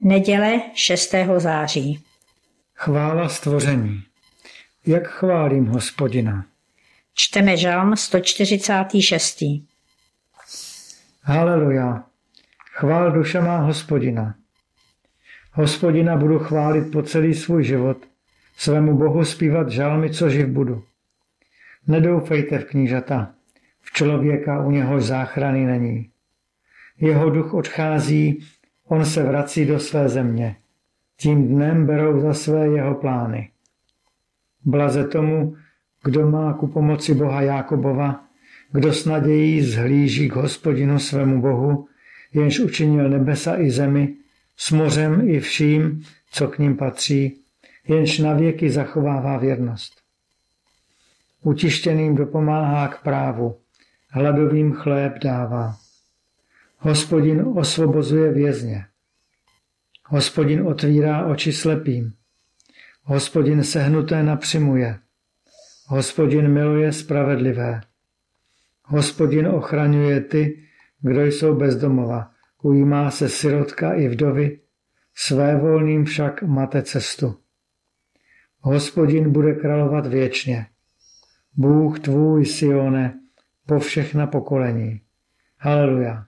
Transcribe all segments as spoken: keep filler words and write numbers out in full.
Neděle šestého září. Chvála stvoření. Jak chválím Hospodina. Čteme žalm sto čtyřicátý šestý. Haleluja. Chvál duša má Hospodina. Hospodina budu chválit po celý svůj život. Svému Bohu zpívat žalmy, co živ budu. Nedoufejte v knížata, v člověka, u něhož záchrany není. Jeho duch odchází, on se vrací do své země. Tím dnem berou za své jeho plány. Blaze tomu, kdo má ku pomoci Boha Jákobova, kdo s nadějí zhlíží k Hospodinu svému Bohu, jenž učinil nebesa i zemi, s mořem i vším, co k ním patří, jenž navěky zachovává věrnost. Utištěným dopomáhá k právu, hladovým chléb dává. Hospodin osvobozuje vězně. Hospodin otvírá oči slepým. Hospodin sehnuté napřimuje. Hospodin miluje spravedlivé. Hospodin ochraňuje ty, kdo jsou bezdomova. Ujímá se sirotka i vdovy, svévolným však mate cestu. Hospodin bude královat věčně. Bůh tvůj, Sione, po všechna pokolení. Haleluja.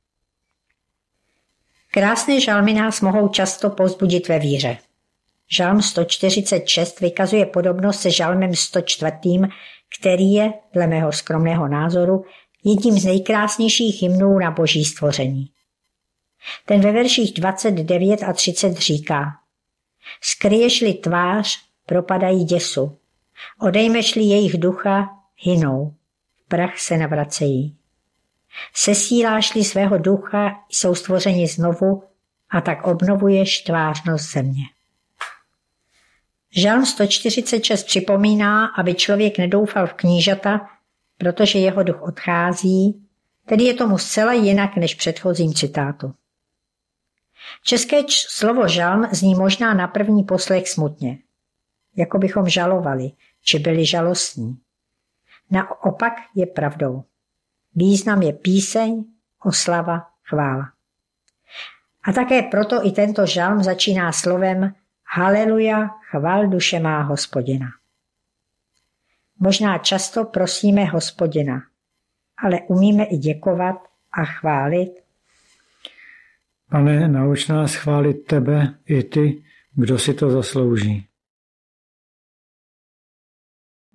Krásné žalmy nás mohou často povzbudit ve víře. Žalm sto čtyřicet šest vykazuje podobnost se žalmem sto čtyři, který je, dle mého skromného názoru, jedním z nejkrásnějších hymnů na boží stvoření. Ten ve verších dvacet devět a třicet říká: Skryješ-li tvář, propadají děsu. Odejmeš-li jejich ducha, hynou. V prach se navracejí. Sesíláš-li svého ducha, jsou stvořeni znovu a tak obnovuješ tvářnost země. Žalm sto čtyřicet šest připomíná, aby člověk nedoufal v knížata, protože jeho duch odchází, tedy je tomu zcela jinak než v předchozím citátu. České č- slovo žalm zní možná na první poslech smutně, jako bychom žalovali, či byli žalostní. Naopak je pravdou. Význam je píseň, oslava, chvála. A také proto i tento žalm začíná slovem Haleluja, chvál duše má Hospodina. Možná často prosíme Hospodina, ale umíme i děkovat a chválit. Pane, nauč nás chválit tebe i ty, kdo si to zaslouží.